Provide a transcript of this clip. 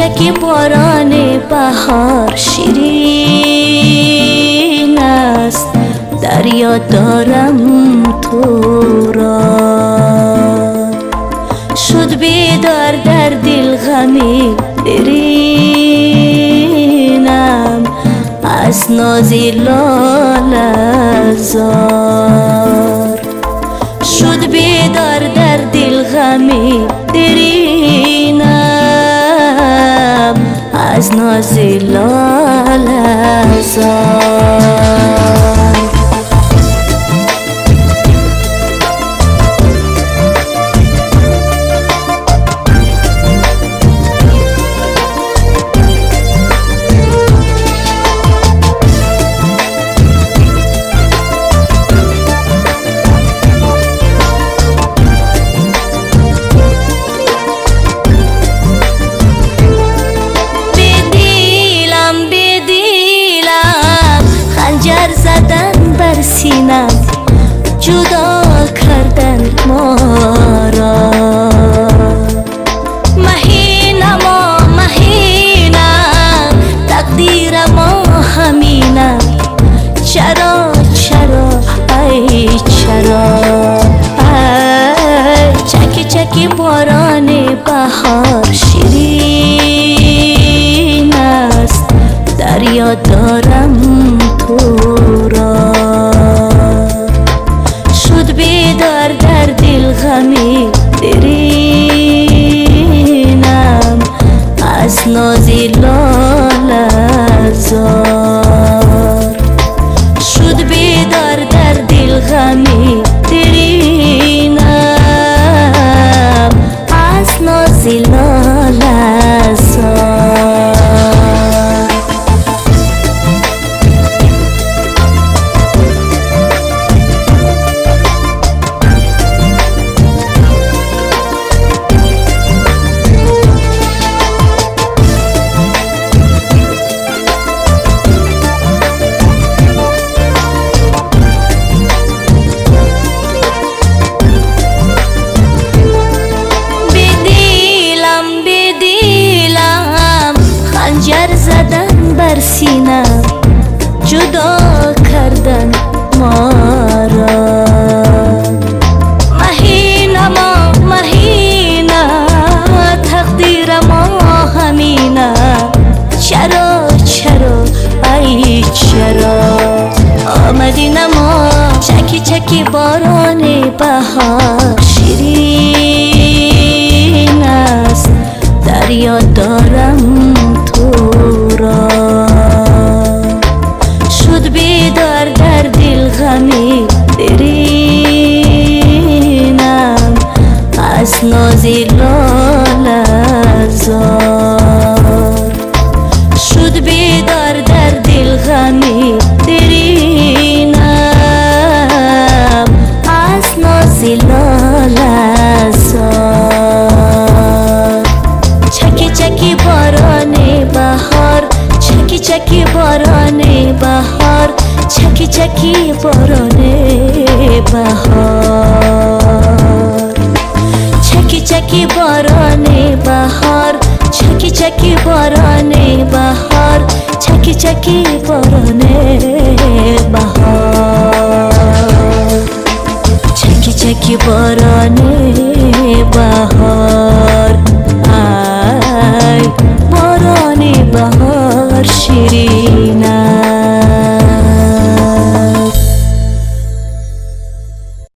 چکی باران بهار شیرین است، دریا دارم تو را. شد بیدار در دل غمی درینم، از نازی لاله زار. شد بیدار در دل غمی درینم، از نازی لاله زار. سینم جدا کردن ما را. مهینم تقدیر ما همینم. چرا ای چرا؟ چکی چکی باران بهار شیرین است، دریا دارم تو را. شد بیدار در دل غمی درینم، از نازی لاله زار. شد بیدار در دل غمی درینم، از نازی لاله زار. سینم جدا کردن ما را. مهینم تقدیر ما همینم. چرا ای چرا؟ آمدین ما چکی چکی باران بهار شیرین است، دریا دارم تو را. شد بیدار در دل غمی درینم، از نازی لاله زار. شد بیدار در دل غمی درینم، از نازی لاله زار. چکی چکی باران بهار، چکی چکی باران بهار، چکی چکی باران بهار. چکی چکی باران بهار، چکی چکی باران بهار، چکی چکی باران بهار. چکی چکی باران